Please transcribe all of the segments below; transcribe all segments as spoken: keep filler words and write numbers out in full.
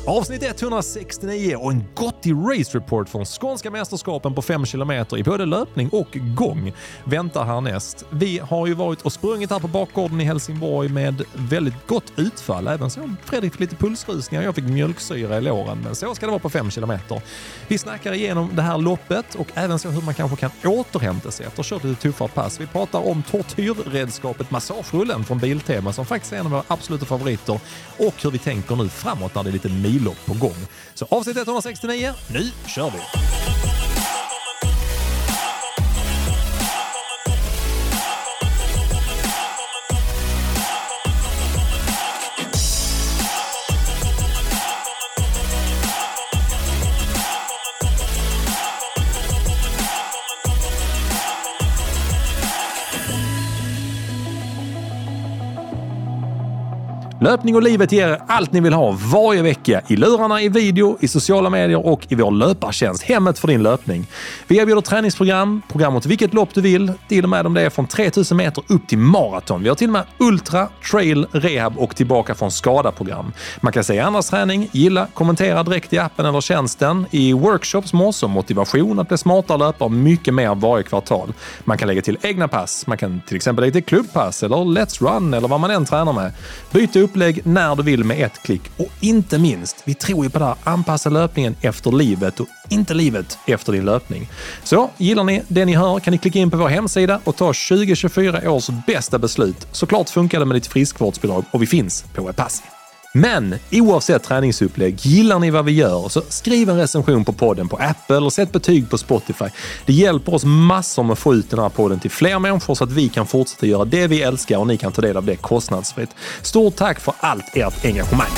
Avsnitt etthundrasextionio och en gottig race report från skånska mästerskapen på fem kilometer i både löpning och gång väntar härnäst. Vi har ju varit och sprungit här på bakgården i Helsingborg med väldigt gott utfall. Även så Fredrik fick lite pulsrusningar, jag fick mjölksyra i låren, men så ska det vara på fem kilometer. Vi snackar igenom det här loppet och även så hur man kanske kan återhämta sig efter att ha kört lite tuffare pass. Vi pratar om tortyrredskapet massagerullen från Biltema som faktiskt är en av våra absoluta favoriter och hur vi tänker nu framåt när det är lite millopp på gång. Så avsnitt etthundrasextionio, nu kör vi! Löpning och livet ger er allt ni vill ha varje vecka i lurarna, i video, i sociala medier och i vår löpartjänst. Hemmet för din löpning. Vi erbjuder träningsprogram, program åt vilket lopp du vill. Till och med om det är från tre tusen meter upp till maraton. Vi har till och med ultra, trail, rehab och tillbaka från skada-program. Man kan se andras träning, gilla, kommentera direkt i appen eller tjänsten. I workshops måste motivation att bli smartare löpare och mycket mer varje kvartal. Man kan lägga till egna pass. Man kan till exempel lägga till klubbpass eller let's run eller vad man än tränar med. Byta upplägg när du vill med ett klick. Och inte minst, vi tror ju på det här, anpassa löpningen efter livet och inte livet efter din löpning. Så gillar ni det ni hör kan ni klicka in på vår hemsida och ta tjugo tjugofyra års bästa beslut. Såklart funkar det med ditt friskvårdsbidrag och vi finns på Epassi. Men oavsett träningsupplägg, gillar ni vad vi gör så skriv en recension på podden på Apple och sätt betyg på Spotify. Det hjälper oss massor med att få ut den här podden till fler människor så att vi kan fortsätta göra det vi älskar och ni kan ta del av det kostnadsfritt. Stort tack för allt ert engagemang!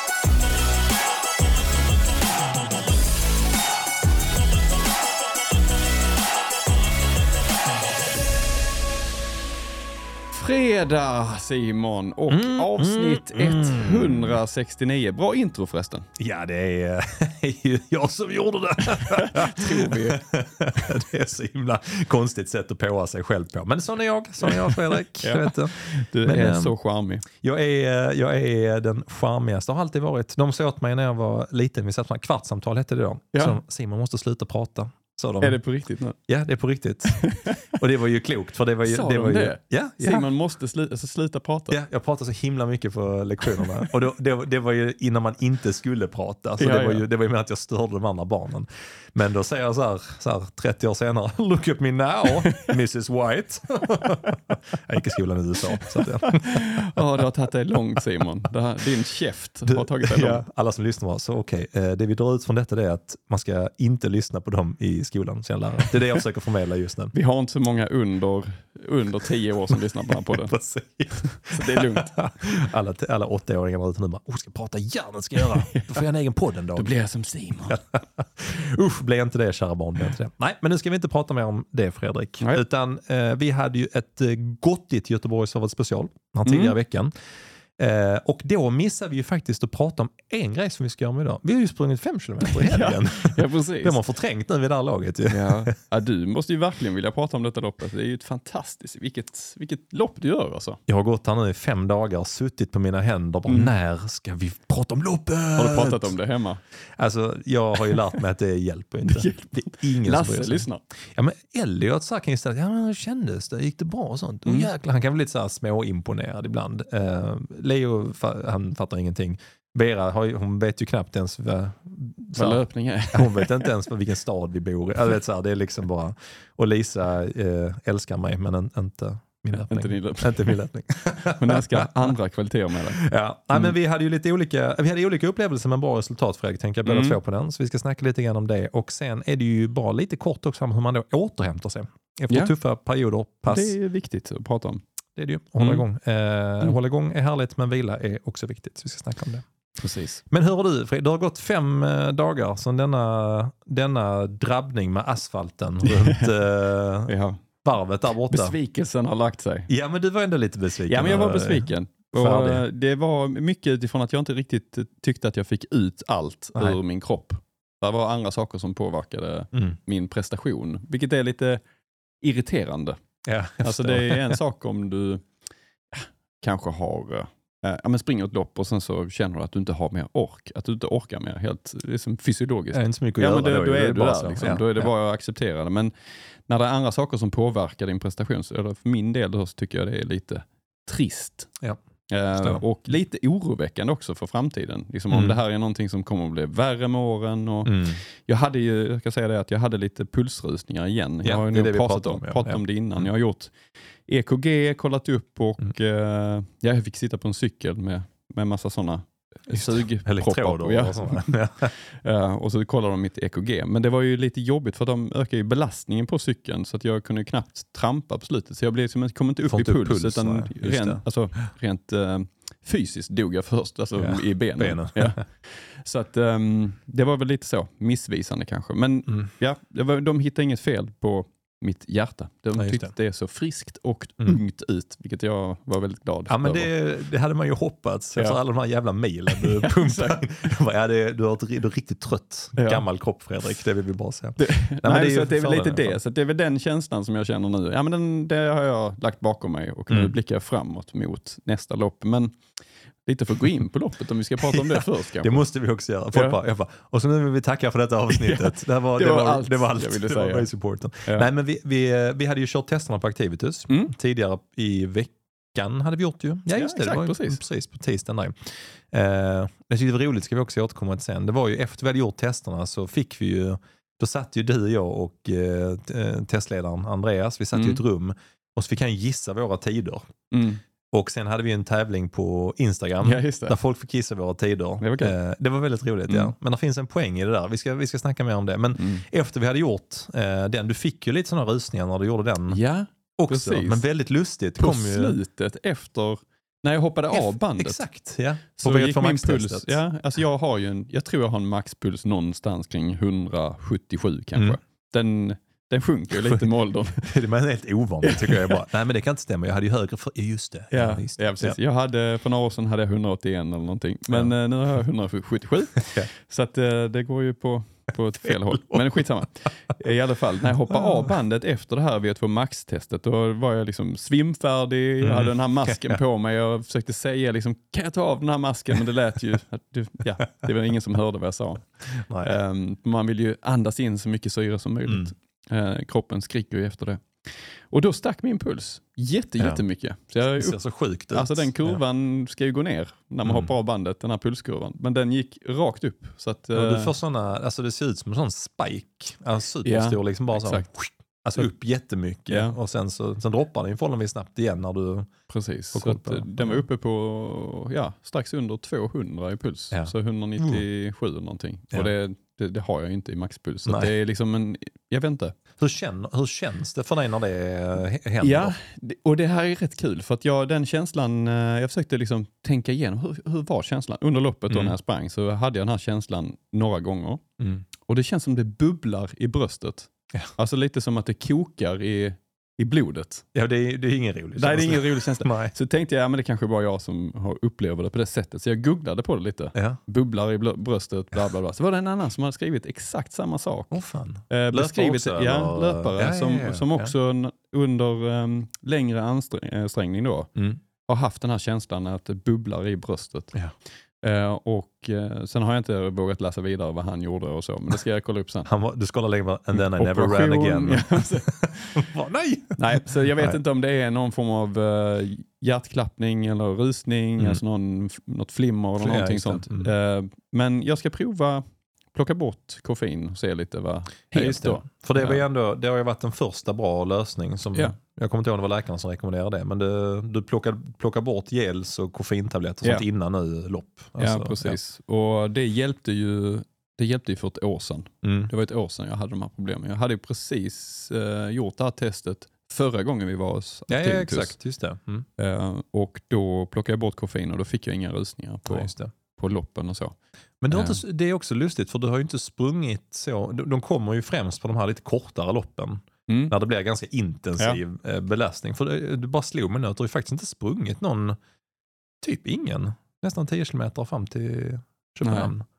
Fredag, Simon, och mm, avsnitt mm, etthundrasextionio. Bra intro förresten. Ja, det är ju jag som gjorde det. Tror vi. Det är så himla konstigt sätt att påa sig själv på. Men sån är jag, sån är jag Fredrik. Ja, vet du du Men, är äm, så charmig. Jag är, jag är den charmigaste. Har alltid varit. De sa åt mig när jag var liten, vi satt med kvartssamtal hette det då. Ja. Så Simon måste sluta prata. De. Är det på riktigt nu? Ja, det är på riktigt. Och det var ju klokt. För det var ju, Sa det de var ju, det? Ja, ja. Simon måste slu, alltså sluta prata. Ja, jag pratade så himla mycket på lektionerna. Och då, det, det var ju innan man inte skulle prata. Så ja, det, var ja. ju, det var ju med att jag störde de andra barnen. Men då säger jag så här, så här trettio år senare, look at me now, missus White. Jag gick i skolan i U S A. Så att, ja. Ja, det har tagit dig långt, Simon. Det här, din käft du, har tagit dig ja, långt. alla som lyssnar var så okej. Okay. Det vi drar ut från detta är att man ska inte lyssna på dem i skolan som lärare. Det är det jag försöker förmedla just nu. Vi har inte så många under, under tio år som lyssnar på den här podden. Precis. Så det är lugnt. Alla, alla åttaåringar där ute nu bara, oh, ska prata hjärnet ska jag göra. Då får jag en egen podd en dag. Då blir jag som Simon. Usch, blir inte det, kära barn. Inte det. Nej, men nu ska vi inte prata mer om det, Fredrik. Nej. Utan eh, vi hade ju ett eh, gottigt Göteborgs för ett special den tidigare Mm. veckan. Eh, och då missade vi ju faktiskt att prata om en grej som vi ska göra med idag. Vi har ju sprungit fem kilometer i helgen. Ja, ja, precis. De har förträngt nu vid det här laget. Ju. Ja. Ja, du måste ju verkligen vilja prata om detta loppet. Det är ju ett fantastiskt. Vilket, vilket lopp du gör alltså. Jag har gått här nu i fem dagar, suttit på mina händer. Bara, Mm. när ska vi prata om loppet? Har du pratat om det hemma? Alltså, jag har ju lärt mig att det hjälper inte. Det hjälper. Det är ingen Lasse, som bryr sig. lyssna. Ja, men Elliot så kan ju säga, ja men hur kändes det? Gick det bra och sånt? Mm. Och jäklar, han kan bli lite så här småimponerad ibland. Uh, Leo, han fattar ingenting. Vera, har ju, hon vet ju knappt ens vad, Vad löpning är. hon vet inte ens vilken stad vi bor i. Jag vet, så här, det är liksom bara, och Lisa uh, älskar mig men en, inte min löpning. Inte din löpning. Inte min löpning. Men jag ska andra kvaliteter med det. Ja, Mm. Nej, men vi hade ju lite olika, vi hade olika upplevelser med bra resultat, Fredrik, tänker jag båda Mm. två på den. Så vi ska snacka lite grann om det. Och sen är det ju bara lite kort också om hur man då återhämtar sig. Efter Ja. tuffa perioder, pass. Det är viktigt att prata om. Det är det ju. Hålla Mm. igång. Eh, Mm. Hålla igång är härligt, men vila är också viktigt. Så vi ska snacka om det. Precis. Men hur har du, Fredrik? Det har gått fem eh, dagar sedan denna, denna drabbning med asfalten runt eh, Ja. varvet där borta. Besvikelsen har lagt sig. Ja, men du var ändå lite besviken. Ja, men jag var besviken. Och Färdig. det var mycket utifrån att jag inte riktigt tyckte att jag fick ut allt Nej. ur min kropp. Det var andra saker som påverkade Mm. min prestation. Vilket är lite irriterande. Ja, jag Alltså förstår. det är en sak om du kanske har äh, ja, men springer ett lopp och sen så känner du att du inte har mer ork. Att du inte orkar mer. Helt liksom fysiologiskt. Det är inte så mycket att ja, göra men det, då. då är det du bara där. så. Liksom. Ja, då är det ja. bara att acceptera det. Men när det är andra saker som påverkar din prestation, så, eller för min del då, så tycker jag det är lite trist. Ja. Uh, och lite oroväckande också för framtiden. Liksom Mm. om det här är någonting som kommer att bli värre med åren. Och Mm. Jag hade ju, jag ska säga det, att jag hade lite pulsrusningar igen. Ja, jag har ju det är nog det vi pratat, pratar om, om, ja. pratat Ja. om det innan. Mm. Jag har gjort E K G, kollat upp och Mm. uh, ja, jag fick sitta på en cykel med, med massa sådana sugproppar. Elektroder Ja. och sådär. uh, och så kollade de mitt E K G. Men det var ju lite jobbigt för de ökar ju belastningen på cykeln så att jag kunde ju knappt trampa på slutet. Så jag blev liksom, kom inte upp Får i inte upp puls, puls, utan nej, just rent, det. alltså, rent uh, fysiskt dog jag först, alltså Ja, i benen. benen. Ja. Så att um, det var väl lite så, missvisande kanske. Men Mm. ja, det var, de hittade inget fel på mitt hjärta. De Ja, just tyckte det. det så friskt och Mm. ungt ut, vilket jag var väldigt glad Ja, men över. det, det hade man ju hoppats efter Ja. alla de här jävla milen du Ja, pumpar exakt. in. Jag bara, ja, det, du har ett, du är riktigt trött. Ja. Gammal kropp, Fredrik. Det vill vi bara säga. Det, men nej, det är ju så att det är väl lite fördelen i alla det. fall. Så att det är väl den känslan som jag känner nu. Ja, men den, det har jag lagt bakom mig och nu Mm. blickar jag framåt mot nästa lopp. Men lite för att gå in på loppet om vi ska prata om det först kanske. Det måste vi också göra. Folk Ja. bara, jag bara, och så nu vill vi tacka för detta avsnittet. Det, här var, Det det, var var, allt det var allt. jag ville Det säga. var supporten. Ja. Nej, men vi, vi, vi hade ju kört testerna på Activitus. Mm. Tidigare i veckan hade vi gjort ju. Ja, just det. exakt, det var ju precis. precis på tisdagen där. Eh, jag tyckte det var roligt, ska vi också återkomma till sen. Det var ju efter vi hade gjort testerna så fick vi ju, då satt ju du, jag och eh, t- testledaren Andreas, vi satt Mm. i ett rum och så fick han gissa våra tider. Mm. Och sen hade vi en tävling på Instagram Ja, just det. där folk fick gissa våra tider. Det var kul. Eh, det var väldigt roligt, Mm. ja. Men det finns en poäng i det där. Vi ska, vi ska snacka mer om det. Men Mm. efter vi hade gjort eh, den, du fick ju lite sådana rusningar när du gjorde den Ja, också. precis. Men väldigt lustigt. på Kom ju, slutet efter, när jag hoppade av bandet. Exakt, ja. Så På väg gick från min maxtestet. puls, ja, alltså jag har ju en, jag tror jag har en maxpuls någonstans kring hundrasjuttiosju kanske. Mm. Den, den sjunker ju lite med åldern. Det är helt ovanligt tycker jag bara. Nej, men det kan inte stämma. Jag hade ju högre för... Just det. Ja, just det. ja, precis. Jag hade, för några år sedan hade jag hundraåttioen eller någonting. Men Ja. eh, nu har jag hundrasjuttiosju. Ja. Så att, eh, det går ju på, på ett fel håll. Men skitsamma. I alla fall, när jag hoppade av bandet efter det här V två Max-testet, då var jag liksom svimfärdig. Jag Mm. hade den här masken på mig. Jag försökte säga, liksom, kan jag ta av den här masken? Men det lät ju, att du, ja, det var ingen som hörde vad jag sa. Nej. Um, man vill ju andas in så mycket syre som möjligt. Mm. Uh, kroppen skriker ju efter det. Och då stack min puls jätte, Ja. jättemycket. Så jag, Det ser så sjukt ut. alltså den kurvan ska ju gå ner när man Mm. hoppar av bandet, den här pulskurvan. Men den gick rakt upp. Så att, Ja. uh, Och du får såna, alltså det ser ut som en sån spike. Alltså superstor, Ja, liksom bara så. exakt. Alltså upp jättemycket. Ja. Och sen, så, sen droppar den förhållandevis snabbt igen när du... precis. Får Så koll att, på uh, det. den var uppe på ja, strax under tvåhundra i puls. Ja. Så etthundranittiosju eller någonting. Ja. Och det, det, det har jag inte i maxpuls. Så Nej. att det är liksom en, jag vet inte. Hur, känner, hur känns det för dig när det händer? Ja, det- och det här är rätt kul för att jag, den känslan, eh, jag försökte liksom tänka igenom hur, hur var känslan? Under loppet då Mm. när jag sprang så hade jag den här känslan några gånger Mm. och det känns som det bubblar i bröstet. Ja. Alltså lite som att det kokar i, i blodet. Ja, det är, det är ingen rolig Nej, det är ingen rolig känsla. Nej. Så tänkte jag, ja, men det kanske bara jag som har upplever det på det sättet. Så jag googlade på det lite. Ja. Bubblar i blö- bröstet, bla bla bla. Så var det en annan som hade skrivit exakt samma sak. Åh fan. Eh, beskrivit, också, ja, eller? löpare Ja, ja, som, ja, som ja. också n- under um, längre ansträngning då Mm. har haft den här känslan att det bubblar i bröstet. Ja. Eh, och eh, sen har jag inte vågat läsa vidare vad han gjorde och så, men det ska jag kolla upp sen. Han var, du scrollar längre and then I never ran Operation, again. ja, så- Va, nej! Nej, så jag vet Nej. inte om det är någon form av uh, hjärtklappning eller rusning, Mm. alltså någon, något flimmer eller Ja, någonting just det. sånt. Mm. Eh, men jag ska prova plocka bort koffein och se lite vad Ja, helt just det. då. För det, var ju Ja. ändå, det har ju varit en första bra lösning. Som, Ja. Jag kommer inte ihåg om det var läkaren som rekommenderade det. Men det, du plockar, plockar bort gels och koffeintabletter och Ja. sånt innan nu lopp. Ja, Alltså, precis. Och det hjälpte ju det hjälpte ju för ett år sedan. Ja. Mm. Det var ett år sedan jag hade de här problemen. Jag hade ju precis eh, gjort det här testet förra gången vi var hos Ja, ja, Activitus. exakt. Just det. Mm. Eh, och då plockade jag bort koffein och då fick jag inga rusningar på, Ja, just det. på loppen och så. Men det, har Ja. inte, det är också lustigt för du har ju inte sprungit så. De, de kommer ju främst på de här lite kortare loppen. Mm. När det blir ganska intensiv eh, belastning. För det, du bara slog mig nu att du har ju faktiskt inte sprungit någon, typ ingen, nästan tio kilometer fram till Köpenhamn.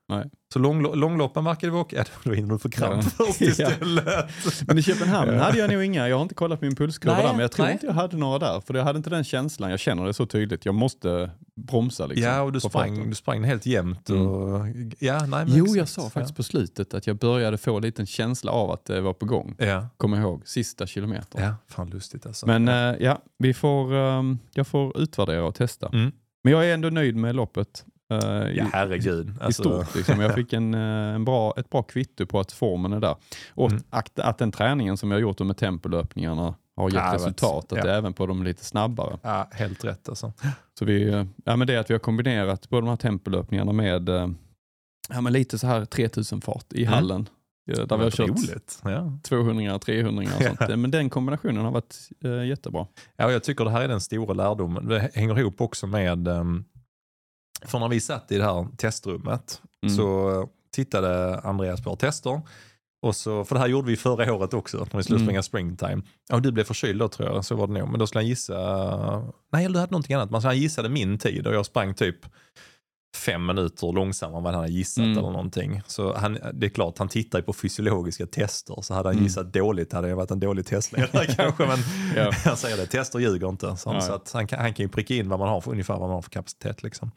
Nej. Så lång, långloppen verkar det vara okej. Ja, då hinner du få kramp ja. först istället. Ja. Men i Köpenhamn hade jag nog inga, jag har inte kollat min pulskurva Nej, där, men jag tror nej. inte jag hade några där. För jag hade inte den känslan, jag känner det så tydligt. Jag måste bromsa liksom. Ja, och du sprang, du sprang helt jämnt. Och, mm. ja, nej, men jo, exakt. jag sa faktiskt ja. på slutet att jag började få en liten känsla av att det var på gång. Ja. Kom ihåg, sista kilometern. Ja, fan lustigt alltså. Men ja, äh, ja vi får, um, jag får utvärdera och testa. Mm. Men jag är ändå nöjd med loppet. Uh, ja, herregud. I, alltså. i stort. Liksom. Jag fick en, en bra, ett bra kvitto på att formen är där. Och mm. att, att den träningen som jag har gjort med tempolöpningarna har gett ja, resultat. Att ja. det är även på de lite snabbare. Ja, helt rätt alltså. Så vi, ja, men det är att vi har kombinerat både de här tempolöpningarna med ja, men lite så här tre tusen fart i mm. hallen. Där vi har kört roligt. Ja. tvåhundra trehundra och sånt. Men den kombinationen har varit äh, jättebra. Ja, och jag tycker det här är den stora lärdomen. Det hänger ihop också med um, för när vi satt i det här testrummet mm. så tittade Andreas på tester. Och så, för det här gjorde vi förra året också när vi skulle springa mm. springtime. Och du blev förkyld då tror jag, så var det nog. Men då skulle han gissa, nej du hade någonting annat. Men han gissade min tid och jag sprang typ fem minuter långsammare än vad han hade gissat mm. eller någonting. Så han, det är klart, han tittar ju på fysiologiska tester. Så hade han mm. gissat dåligt hade det varit en dålig testledare kanske. Men ja. jag säger det, tester ljuger inte. Så, ja. så att han, kan, han kan ju pricka in vad man har för, ungefär vad man har för kapacitet liksom.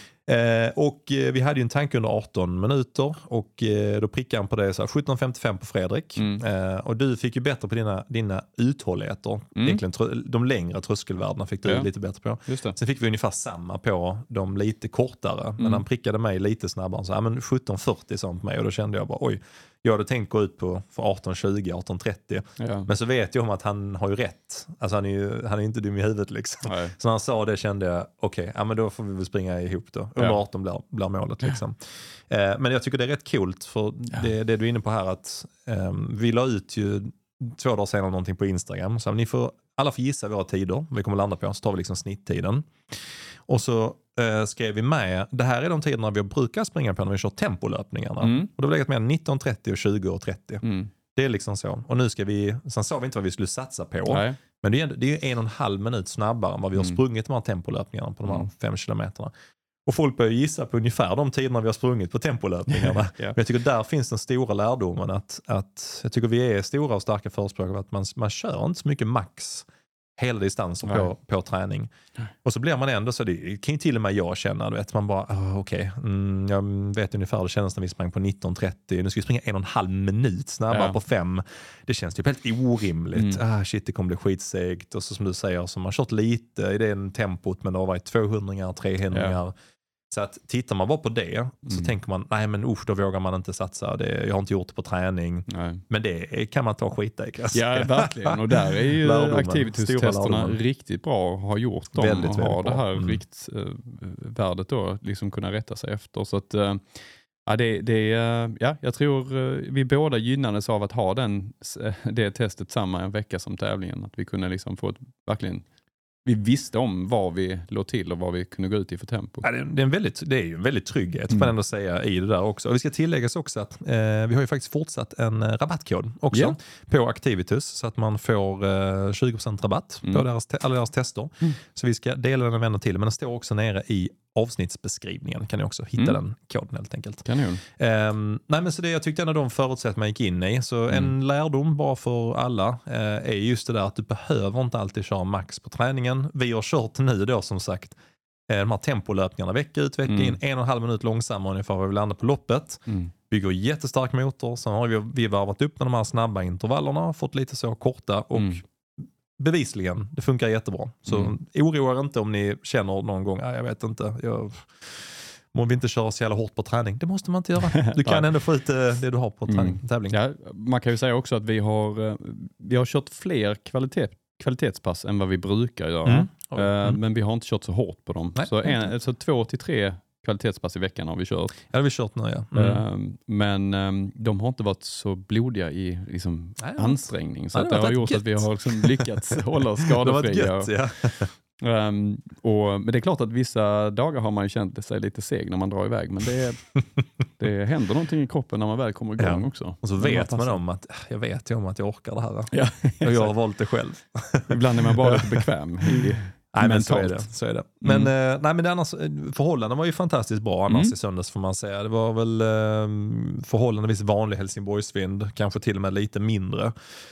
Eh, och eh, vi hade ju en tanke under arton minuter och eh, då prickade han på det så här, sjutton femtiofem på Fredrik mm. eh, och du fick ju bättre på dina, dina uthålligheter mm. egentligen tr- de längre tröskelvärdena fick du ja. lite bättre på. Just det. Sen fick vi ungefär samma på de lite kortare mm. men han prickade mig lite snabbare så ja, men sjutton fyrtio sånt på mig och då kände jag bara oj, jag hade tänkt gå ut på för arton tjugo, arton trettio ja. men så vet jag om att han har ju rätt, alltså han är ju han är inte dum i huvudet liksom. Nej. Så när han sa det kände jag okej, okay, ja men då får vi väl springa ihop då. Under ja. arton blir, blir målet liksom. Eh, men jag tycker det är rätt coolt för ja. det, det du är inne på här att eh, vi la ut ju två dagar senare någonting på Instagram så ni får, alla får gissa våra tider vi kommer landa på, så tar vi liksom snitttiden och så eh, skrev vi med, det här är de tiderna vi brukar springa på när vi kör tempolöpningarna mm. och då har vi legat med nitton trettio och tjugo och trettio mm. det är liksom så, och nu ska vi, sen sa vi inte vad vi skulle satsa på. Nej. Men det är, det är en och en halv minut snabbare än vad vi har sprungit de här tempolöpningarna på de här mm. fem kilometerna. Och folk börjar gissa på ungefär de tiderna vi har sprungit på tempolöpningarna. ja. Men jag tycker där finns den stora lärdomen att, att jag tycker vi är stora och starka förespråkare av att man, man kör inte så mycket max hela distansen på, på träning. Nej. Och så blir man ändå så, det kan ju till och med jag känna, du vet, man bara, oh, okej, okay, mm, jag vet ungefär det känns när vi sprang på nitton trettio, nu ska vi springa en och en halv minut snabbare ja. på fem. Det känns typ helt orimligt. Mm. Ah, shit, det kommer bli skitsegt. Och så som du säger, så man har kört lite i den tempot, men det har varit tvåhundra, trehundra. Ja. Så att tittar man bara på det så mm. tänker man, nej men usch, då vågar man inte satsa. Det, jag har inte gjort det på träning. Nej. Men det kan man ta skita i. Kanske. Ja, verkligen. Och där är ju aktivitetstesterna riktigt bra att ha gjort dem. Väldigt, och ha det här mm. riktvärdet då, liksom kunna rätta sig efter. Så att, ja, det, det, ja, jag tror vi båda gynnades av att ha den, det testet samma en vecka som tävlingen. Att vi kunde liksom få ett verkligen... Vi visste om vad vi låg till och vad vi kunde gå ut i för tempo. Ja, det, är en väldigt, det är ju en väldigt trygghet mm. får man ändå säga i det där också. Och vi ska tilläggas också att eh, vi har ju faktiskt fortsatt en eh, rabattkod också yeah. på Activitus så att man får eh, tjugo procent rabatt mm. på deras te- alla deras tester. Mm. Så vi ska dela den och vända till. Men den står också nere i avsnittsbeskrivningen. Kan ni också hitta mm. den koden helt enkelt. Kanon. Um, nej men så det jag tyckte en av de förutsättningar man gick in i. Så mm. en lärdom bara för alla uh, är just det där att du behöver inte alltid köra max på träningen. Vi har kört nu då som sagt uh, de här tempolöpningarna vecka ut vecka mm. in. En och en halv minut långsammare ungefär vad vi landar på loppet. Mm. Bygger jättestark motor. Sen har vi, vi varvat upp med de här snabba intervallerna. Fått lite så korta och mm. bevisligen, det funkar jättebra. Så mm. oroa inte om ni känner någon gång, jag vet inte, jag må vi inte köra så jävla hårt på träning. Det måste man inte göra. Du kan ändå få ut det du har på träning, mm. tävling. Ja, man kan ju säga också att vi har, vi har kört fler kvalitet, kvalitetspass än vad vi brukar göra. Mm. Uh, mm. Men vi har inte kört så hårt på dem. Nej, så, en, så två till tre kvalitetspass i veckan har vi kört. Ja, det har vi kört nu, ja. Mm. Uh, men um, de har inte varit så blodiga i liksom, nej, ansträngning. Så ja, det, det har gjort gött. Att vi har liksom lyckats hålla oss skadefria. Det ja. um, och, men det är klart att vissa dagar har man ju känt sig lite seg när man drar iväg. Men det, det händer någonting i kroppen när man väl kommer igång ja. också. Och så vet man om att jag vet ju om att jag orkar det här. Ja, jag har valt det själv. Ibland är man bara lite bekväm i Nej, men så är det. Så är det. Men, mm. eh, nej, men det annars, förhållanden var ju fantastiskt bra annars mm. i söndags får man säga. Det var väl eh, förhållandevis vanlig Helsingborgsvind, kanske till och med lite mindre.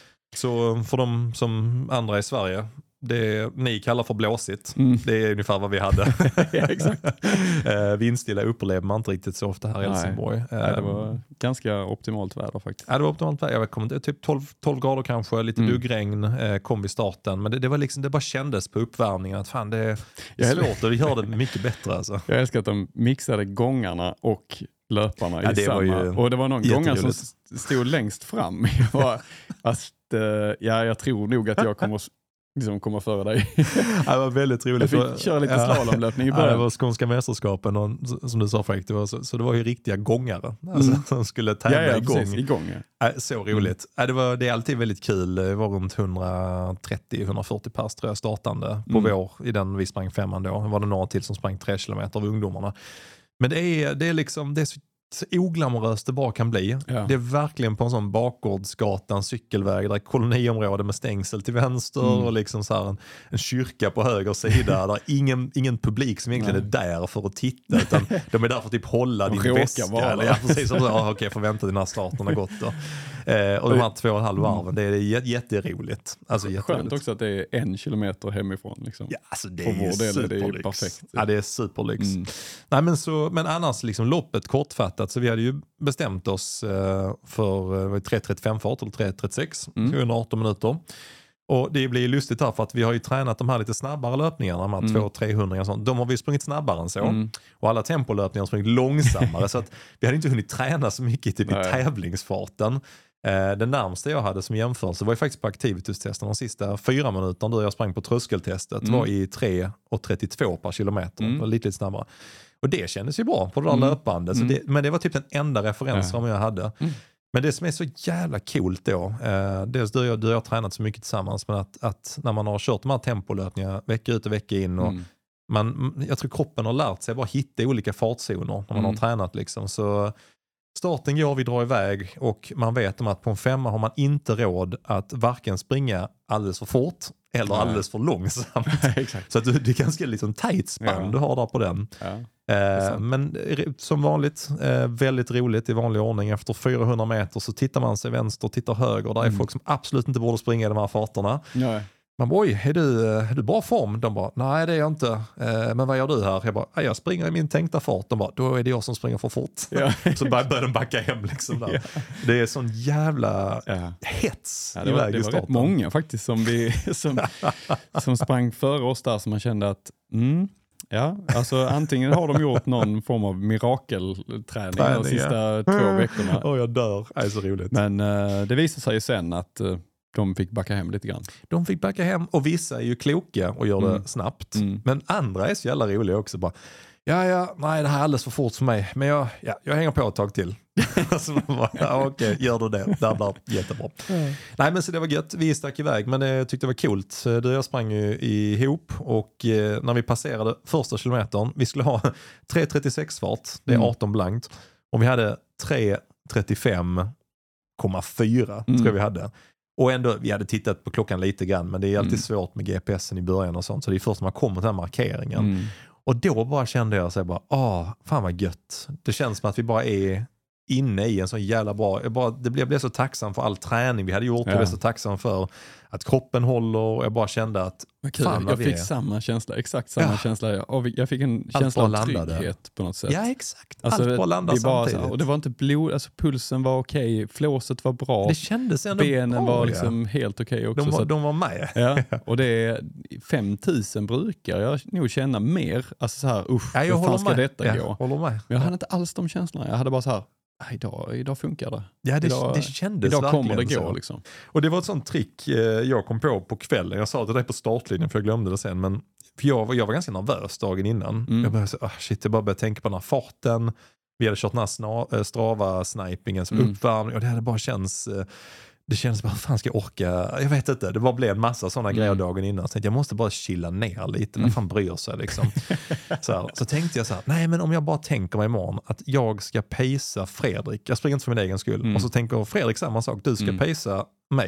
Så för de som andra i Sverige, det ni kallar för blåsigt, mm. det är ungefär vad vi hade. Ja, exakt. eh, vindstilla upplever man inte riktigt så ofta här i Helsingborg. Nej, eh, det var ganska optimalt väder faktiskt. Ja, det var optimalt väder. Jag vet inte, typ tolv, tolv grader kanske, lite mm. duggregn eh, kom vid starten. Men det, det var liksom, det bara kändes på uppvärmningen att fan, det är svårt och vi gör det mycket bättre. Alltså. Jag älskar att de mixade gångarna och löparna ja, i samma. Ju, och det var någon gång som stod längst fram. Jag var, att, uh, ja, jag tror nog att jag kommer liksom komma före dig. Det var väldigt roligt. Jag fick köra lite ja, slalomlöpning i början. Ja, det var skånska mästerskapen och, som du sa Frank, det var så, så det var ju riktiga gångare alltså, mm. som skulle tävla ja, ja, igång. Precis, igång ja. Så roligt. Mm. Ja, det, var, det är alltid väldigt kul. Det var runt hundratrettio till hundrafyrtio pers tror jag startande på mm. vår i den vi sprang femman då. Det var det några till som sprang tre kilometer av ungdomarna. Men det är, det är liksom det är så så oglamoröst det bara kan bli. Ja. Det är verkligen på en sån bakgårdsgatan cykelväg där koloniområde med stängsel till vänster mm. och liksom så här en, en kyrka på höger sida där ingen, ingen publik som egentligen Nej. är där för att titta utan de är där för att typ hålla din väska. Eller, ja, precis. Så, ah, okej, okay, får vänta till den här starten har gått då. Eh, och de här två och en halv varven, det är j- jätteroligt. Alltså, jätteroligt. Skönt också att det är en kilometer hemifrån. Liksom. Ja, alltså det På är vår del är det superlyx. perfekt. Ja, det är superlyx. Mm. Nej, men, så, men annars liksom loppet kortfattat så vi hade ju bestämt oss eh, för eh, tre trettiofem fart eller tre trettiosex mm. under arton minuter. Och det blir ju lustigt här för att vi har ju tränat de här lite snabbare löpningarna, de här mm. två trehundra och sånt. De har vi sprungit snabbare än så. Mm. Och alla tempolöpningar har sprungit långsammare så att vi hade inte hunnit träna så mycket typ i tävlingsfarten. Den närmaste jag hade som jämförelse var ju faktiskt på Activitus-testen de sista fyra minuterna då jag sprang på tröskeltestet mm. var i tre trettiotvå per kilometer. Mm. Var lite, lite snabbare. Och det kändes ju bra på det där mm. löpbandet. Mm. Så det, men det var typ den enda referens som jag hade. Mm. Men det som är så jävla coolt då, eh, dels du och jag, du och jag har tränat så mycket tillsammans, men att, att när man har kört de här tempolöpningar vecka ut och vecka in och mm. man, jag tror kroppen har lärt sig bara hitta olika fartzoner när man mm. har tränat liksom. Så starten går, vi drar iväg och man vet om att på en femma har man inte råd att varken springa alldeles för fort eller Nej. alldeles för långsamt. Exakt. Så att det är ganska liksom tight spann ja. du har där på den. Ja. Eh, men som vanligt, eh, väldigt roligt i vanlig ordning. Efter fyrahundra meter så tittar man sig vänster och tittar höger. Där är mm. folk som absolut inte borde springa i de här farterna. Nej. Man bara, oj, är du, är du bra form? De bara, nej det är jag inte. Eh, men vad gör du här? Jag bara, jag springer i min tänkta fart. De bara, då är det jag som springer för fort. Ja. Så börjar de backa hem liksom där. Ja. Det är sån jävla ja. hets ja, det var, det var rätt många faktiskt som, vi, som, som sprang före oss där som man kände att mm, ja, alltså antingen har de gjort någon form av mirakelträning de sista ja. två veckorna. Åh, jag dör. Det är så roligt. Men uh, det visar sig ju sen att uh, de fick backa hem lite grann. De fick backa hem och vissa är ju kloka och gör det mm. snabbt. Mm. Men andra är så jävla roliga också. Bara, ja, ja, nej det här är alldeles för fort för mig. Men jag, ja, jag hänger på ett tag till. Så man bara, ja, okej, gör du det. Det blir jättebra. Mm. Nej, men så det var gött. Vi stack iväg, men jag tyckte det var coolt. Du och jag sprang ju ihop och eh, när vi passerade första kilometern, vi skulle ha tre trettiosex fart, det är arton blankt. Och vi hade tre trettiofem komma fyra mm. tror jag vi hade. Och ändå, vi hade tittat på klockan lite grann, men det är alltid mm. svårt med G P S'en i början och sånt. Så det är först när man kommer till den här markeringen. Mm. Och då bara kände jag så här bara, ah, fan vad gött. Det känns som att vi bara är inne i en sån jävla bra, jag, bara, det blev, jag blev så tacksam för all träning vi hade gjort. Ja. Jag blev så tacksam för att kroppen håller och jag bara kände att fan, jag fick är. samma känsla, exakt samma ja. känsla. Och jag fick en allt känsla av trygghet på något sätt. Ja, exakt. Alltså, allt bara landade samtidigt. Bara, och det var inte blod, alltså pulsen var okej, flåset var bra. Det kändes ändå benen bra, var liksom ja. helt okej också. De var, så att, de var med. Ja, och det är fem tusen brukar jag nog känna mer, alltså så här, usch, ja, hur fan ska med. detta ja, gå? Håller med. Men jag hade inte alls de känslorna, jag hade bara så här, Idag, idag funkar det. Ja, det, idag, det kändes idag verkligen kommer det gå. Så. Liksom. Och det var ett sånt trick eh, jag kom på på kvällen. Jag sa till dig på startlinjen för jag glömde det sen. Men för jag, var, jag var ganska nervös dagen innan. Mm. Jag började så, oh, shit, jag bara började tänka på den här farten. Vi hade kört den här sna, Strava-snipingen som mm. uppvärmning. Och det hade bara känns... Eh, det känns bara, fan ska jag orka? Jag vet inte, det bara blev en massa sådana mm. grejer dagen innan. Så tänkte jag, jag måste bara chilla ner lite. När fan bryr sig liksom. så, här, så tänkte jag så här, nej men om jag bara tänker mig imorgon att jag ska pacea Fredrik. Jag springer inte för min egen skull. Mm. Och så tänker Fredrik samma sak, du ska mm. pacea mig.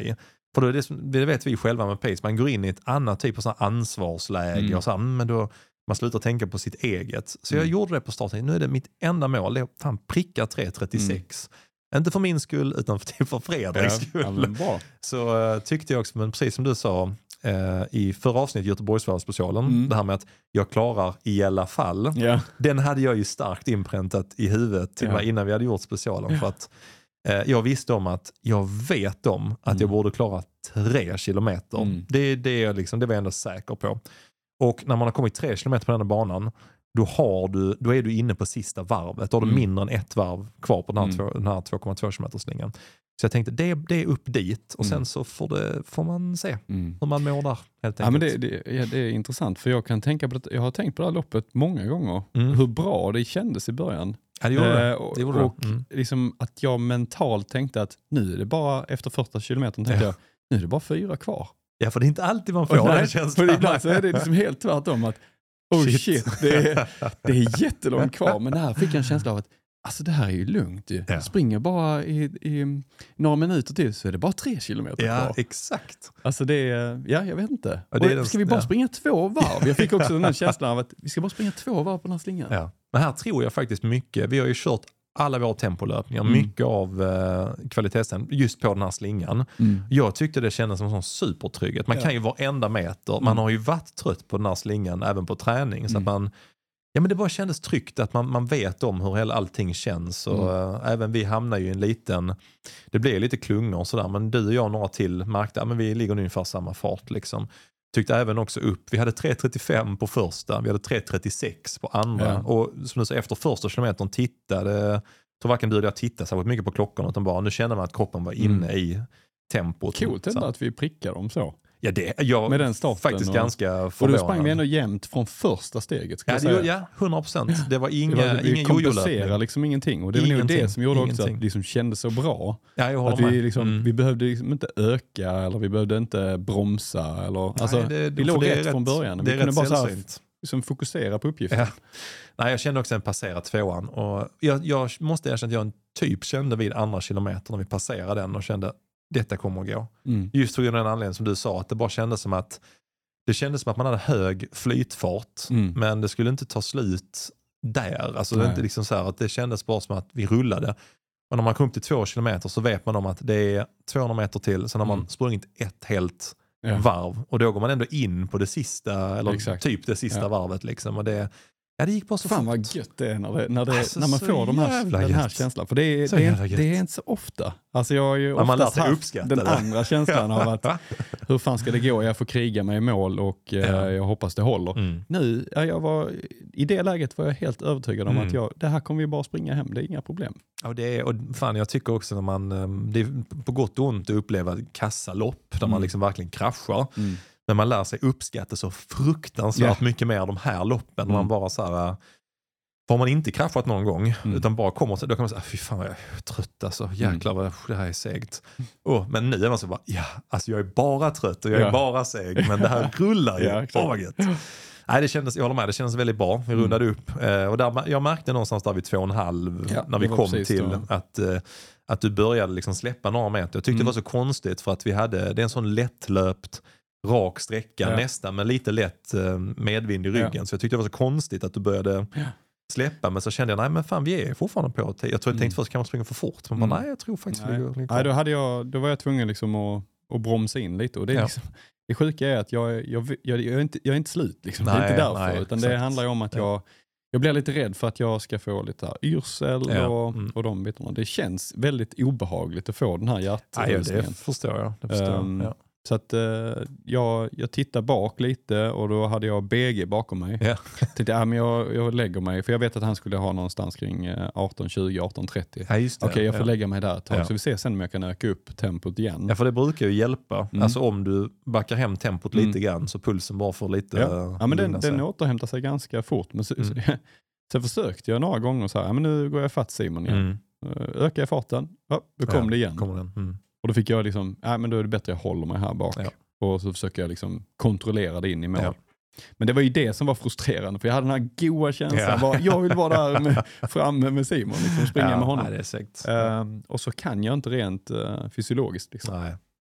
För det, är det, som, det vet vi själva med pace. Man går in i ett annat typ av sån ansvarsläge mm. och så här, men då man slutar tänka på sitt eget. Så jag mm. gjorde det på starten. Nu är det mitt enda mål. Det är att fan pricka tre trettiosex. Mm. Inte för min skull utan för, för Fredriks skull. Ja, så uh, tyckte jag också, men precis som du sa uh, i förra avsnittet Göteborgsvarvsspecialen, mm. det här med att jag klarar i alla fall. Yeah. Den hade jag ju starkt inpräntat i huvudet till yeah. innan vi hade gjort specialen. Yeah. För att uh, jag visste om att jag vet om att mm. jag borde klara tre kilometer. Mm. Det, det, är liksom, det var jag ändå säker på. Och när man har kommit tre kilometer på den här banan, då, har du, då är du inne på sista varvet. Då har du mm. mindre än ett varv kvar på den här, mm. två, den här två komma två kilometer slingan. Så jag tänkte, det, det är upp dit. Och sen mm. så får, det, får man se mm. hur man mår där. Helt ja, men det, det, ja, det är intressant. För jag kan tänka på det, jag har tänkt på det här loppet många gånger. Mm. Hur bra det kändes i början. Ja, det gjorde det. Eh, och det gjorde och mm. liksom att jag mentalt tänkte att nu är det bara, efter första kilometern tänkte ja. jag, nu är det bara fyra kvar. Ja, för det är inte alltid man får nej, den känslan. För ibland så är det liksom helt tvärtom att oh shit, shit det, är, det är jättelångt kvar. Men det här fick jag en känsla av att alltså det här är ju lugnt. Ju. Ja. Springer bara i, i några minuter till så är det bara tre kilometer ja, kvar. Ja, exakt. Alltså det är, ja jag vet inte. Ja, det är ska vi bara ja. springa två varv? Jag fick också den här känslan av att vi ska bara springa två varv på den här slingan. Ja. Men här tror jag faktiskt mycket. Vi har ju kört alla våra tempolöpningar, mm. mycket av eh, kvaliteten just på den här slingan. Mm. Jag tyckte det kändes som en sån supertrygghet. Man ja. kan ju varenda meter. Mm. Man har ju varit trött på den här slingan även på träning. Mm. Så att man, ja men det bara kändes tryggt att man, man vet om hur hela allting känns. Och mm. äh, även vi hamnar ju i en liten, det blir lite klungor och sådär. Men du och jag och några till märkte, ja, men vi ligger ungefär samma fart liksom. Tyckte även också upp. Vi hade tre trettiofem på första. Vi hade tre trettiosex på andra. Ja. Och som du sa, efter första kilometern tittade, så varken du eller jag tittade så mycket på klockan utan bara nu kände man att kroppen var inne mm. i tempot. Coolt ändå att vi prickar dem så. Ja, det jag med den starten faktiskt och, ganska förvånad. Och då sprang vi ändå jämnt från första steget. Ska ja, jag säga. Det, ja, hundra procent. Det var inga, det var, ingen jojo-löpning. Vi kompenserar liksom ingenting. Och det var nog det som gjorde också att det liksom kändes så bra. Ja, jag håller att vi, liksom, mm. vi behövde liksom inte öka eller vi behövde inte bromsa. Eller, alltså, Nej, det, vi låg rätt, rätt från början. Vi kunde bara så här, liksom fokusera på uppgiften. Ja. Nej, jag kände också en passera tvåan. Och jag, jag måste erkänna att jag en typ kände vid andra kilometer när vi passerade den och kände detta kommer att gå. Mm. Just för den anledningen som du sa, att det bara kändes som att det kändes som att man hade hög flytfart, mm. men det skulle inte ta slut där. Alltså det, är inte liksom så här, att det kändes bara som att vi rullade. Men när man kom upp till två kilometer så vet man om att det är tvåhundra meter till, sen har man mm. sprungit ett helt ja. varv. Och då går man ändå in på det sista, eller Exakt. typ det sista ja. varvet liksom. Och det Ja, det gick bara så Fan fort. vad gött det är när, det, när, det, alltså, när man får de här, den här känslan. För det är, det, är, det är inte så ofta. Alltså jag har ju oftast haft den det. andra känslan av att hur fan ska det gå? Jag får kriga mig i mål och ja. eh, jag hoppas det håller. Mm. Nu, ja, jag var, i det läget var jag helt övertygad om mm. att jag, det här kommer vi bara springa hem. Det är inga problem. Ja, det är, och fan, jag tycker också när man, det är på gott och ont att uppleva kassalopp där mm. man liksom verkligen kraschar. Mm. Men man lär sig uppskatta så fruktansvärt yeah. mycket mer de här loppen. Mm. Man bara så här, har man inte kraschat någon gång mm. utan bara kommer, då kan man säga, fy fan vad jag är trött alltså. Jäklar vad det här är segt. Oh, men nu är man så bara, ja, alltså jag är bara trött och jag yeah. är bara seg. Men det här rullar ju. yeah, Åh, vad gött. Nej, det kändes, jag håller med, det kändes väldigt bra. Vi rundade mm. upp. Eh, och där, jag märkte någonstans där vid två och en halv ja, när vi kom till att, eh, att du började liksom släppa några meter. Jag tyckte mm. det var så konstigt för att vi hade, det är en sån lättlöpt rak sträcka ja. nästan med lite lätt eh, medvind i ryggen. Ja. Så jag tyckte det var så konstigt att du började ja. släppa. Men så kände jag, nej men fan vi är fortfarande på. Jag tror jag tänkte mm. först kan man springa för fort. Men mm. bara, nej jag tror faktiskt nej. vi går lite. Nej, då, hade jag, då var jag tvungen liksom att, att bromsa in lite. Och det, är ja. liksom, det sjuka är att jag, jag, jag, jag, jag, är, inte, jag är inte slut. Liksom. Nej, det är inte därför. Nej, utan det handlar ju om att jag, jag blir lite rädd för att jag ska få lite yrsel ja. och, mm. och de bitarna. Det känns väldigt obehagligt att få den här hjärtrusningen. Ja, det förstår jag. Det förstår um, jag. Ja. Så att uh, jag, jag tittar bak lite och då hade jag B G bakom mig. Yeah. Tänkte ja, men jag, jag lägger mig, för jag vet att han skulle ha någonstans kring arton tjugo arton trettio. Ja, Okej, okay, jag får ja. lägga mig där ett tag. Ja. Så vi ser sen om jag kan öka upp tempot igen. Ja, för det brukar ju hjälpa. Mm. Alltså om du backar hem tempot mm. lite grann så pulsen bara får lite... Ja, ja men den, den återhämtar sig ganska fort. Men så, mm. så, så försökte jag några gånger så här, ja, men nu går jag fatt Simon igen. Mm. Ökar jag farten, ja, då kom ja, det igen. Kommer den. Mm. Och då fick jag liksom, nej men då är det bättre jag håller mig här bak. Ja. Och så försöker jag liksom kontrollera det in i mål. Ja. Men det var ju det som var frustrerande. För jag hade den här goa känslan. Ja. Bara, jag vill vara där med, framme med Simon. Liksom, springa ja, med honom. Nej, det är säkert. Um, och så kan jag inte rent uh, fysiologiskt. Liksom. Nej.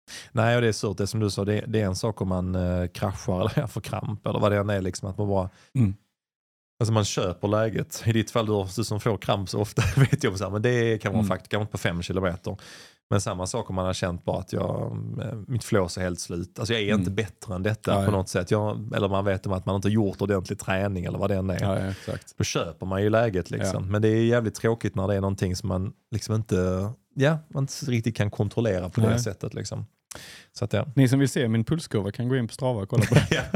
Nej, och det är surt. Det som du sa, det, det är en sak om man eh, kraschar eller får kramp eller vad det än är. Liksom, att man bara... Mm. Alltså man köper läget. I ditt fall, du, du som får kramp så ofta vet jag så här, men det kan vara mm. faktiskt kanske på fem kilometer. Men samma sak om man har känt bara att jag, mitt flås är helt slut. Alltså jag är mm. inte bättre än detta ja, på något ja. sätt. Jag, eller man vet om att man inte har gjort ordentlig träning eller vad det än är. Ja, ja, exakt. Då köper man ju läget liksom. Ja. Men det är jävligt tråkigt när det är någonting som man liksom inte, ja, man inte riktigt kan kontrollera på Nej. det sättet liksom. Så att, ja. Ni som vill se min pulskurva kan gå in på Strava och kolla på det.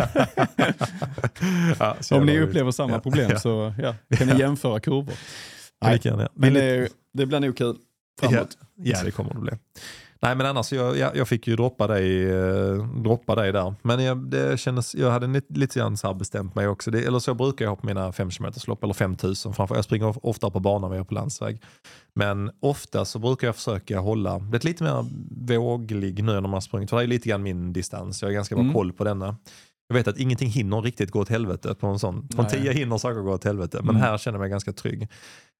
ja, om ni upplever samma ja. problem ja. så ja, kan ni jämföra kurvor. Nej, kan, ja. Men det, det blir nog kul framåt. Ja, ja, det kommer det bli. Nej, men annars, jag, jag, jag fick ju droppa dig, eh, droppa dig där. Men jag, det kändes, jag hade lite, lite grann så här bestämt mig också. Det, eller så brukar jag ha på mina fem kilometerslopp eller fem tusen. Framför. Jag springer ofta på banan när jag är på landsväg. Men ofta så brukar jag försöka hålla det lite mer våglig nu när man har sprungit. För det är lite grann min distans. Jag har ganska bra mm. koll på denna. Jag vet att ingenting hinner riktigt gå åt helvete på en sån. Från tio hinner saker gå åt helvete. Men mm. här känner jag mig ganska trygg.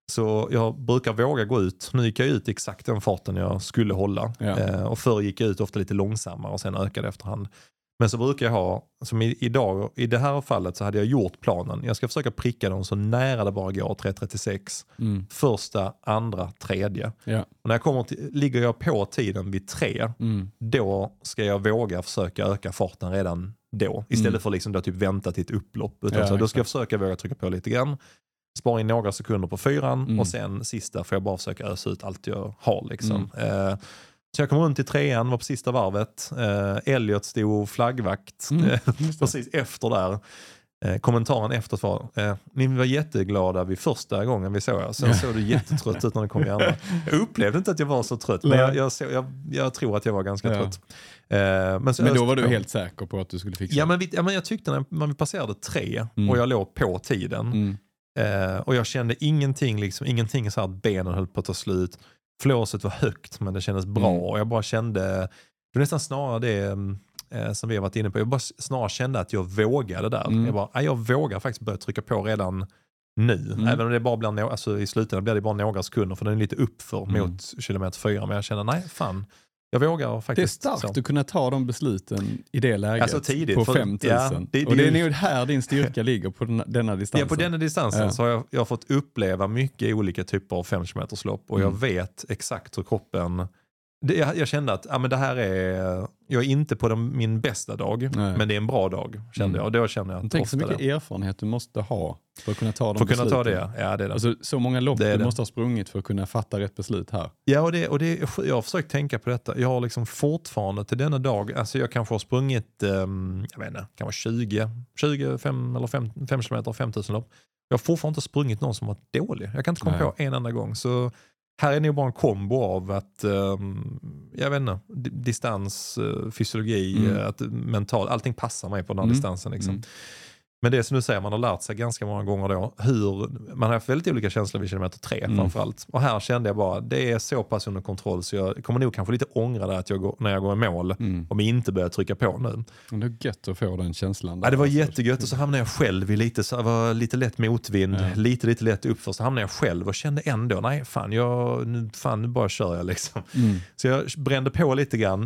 Så jag brukar våga gå ut. Nu gick jag ut exakt den farten jag skulle hålla. Ja. Eh, och förr gick jag ut ofta lite långsammare och sen ökade efterhand. Men så brukar jag ha, som i, idag, i det här fallet så hade jag gjort planen. Jag ska försöka pricka dem så nära det bara går, tre trettiosex. Mm. Första, andra, tredje. Ja. Och när jag kommer till, ligger jag på tiden vid tre, mm. då ska jag våga försöka öka farten redan då. Istället mm. för liksom då typ vänta till ett upplopp. Utan ja, så då ska jag försöka våga trycka på lite grann. Spara in några sekunder på fyran mm. och sen sista får jag bara försöka ösa ut allt jag har liksom. Mm. Eh, så jag kom runt i trean, var på sista varvet. Eh, Elliot stod flaggvakt mm. precis efter där. Eh, kommentaren efter var eh, ni var jätteglada vid första gången vi såg er. Sen såg du jättetrött ut när det kom i andra. Jag upplevde inte att jag var så trött, men jag, jag, jag, jag tror att jag var ganska ja. trött. Eh, men, så men då var du helt säker på att du skulle fixa ja, men vi, ja, men jag tyckte när man passerade tre mm. och jag låg på tiden mm. Uh, och jag kände ingenting, liksom, ingenting så här att benen höll på att ta slut. Flåset var högt men det kändes bra. Mm. Och jag bara kände, det var nästan snarare det uh, som vi har varit inne på. Jag bara snarare kände att jag vågade där. Mm. Jag bara, jag vågar faktiskt börja trycka på redan nu. Mm. Även om det bara blir no- alltså, i slutändan blir det bara några sekunder för den är lite uppför mm. mot kilometer fyra. Men jag kände, nej fan. Jag vågar faktiskt. Det är starkt så. att kunna ta de besluten i det läget alltså tidigt, på fem tusen. Ja, det, det, och det är nog här din styrka ligger på den, denna distansen. Ja, på denna distansen ja. så har jag, jag har fått uppleva mycket olika typer av fem kilometers lopp och mm. jag vet exakt hur kroppen... Det, jag, jag kände att ja, men det här är... Jag är inte på den, min bästa dag, Nej. men det är en bra dag, kände mm. jag. Och då kände jag att Tänk så mycket det. erfarenhet du måste ha för att kunna ta de för besluten. Kunna ta det, ja. det är det. Alltså, så många lopp det du det. måste ha sprungit för att kunna fatta rätt beslut här. Ja, och, det, och det, jag har försökt tänka på detta. Jag har liksom fortfarande till denna dag, alltså jag kanske har sprungit, um, jag vet inte, kanske tjugo, tjugofem eller fem kilometer, fem tusen lopp. Jag har fortfarande inte sprungit någon som var dålig. Jag kan inte komma Nej. på en enda gång. Så här är nog bara en kombo av att, um, jag vet inte, distans, uh, fysiologi, mm. uh, att mental, allting passar mig på den här mm. distansen liksom. Mm. Men det som du säger, man har lärt sig ganska många gånger då hur, man har haft väldigt olika känslor vid kilometer tre mm. framförallt. Och här kände jag bara, det är så pass under kontroll så jag kommer nog kanske lite ångra det att jag går, när jag går i mål mm. om jag inte börjar trycka på nu. Men det är gött att få den känslan. Ja, det var jättegött och så hamnade jag själv i lite, så var lite lätt motvind, ja. lite lite lätt uppför, så hamnade jag själv och kände ändå, nej fan, jag, nu, fan, nu bara kör jag liksom. Mm. Så jag brände på lite grann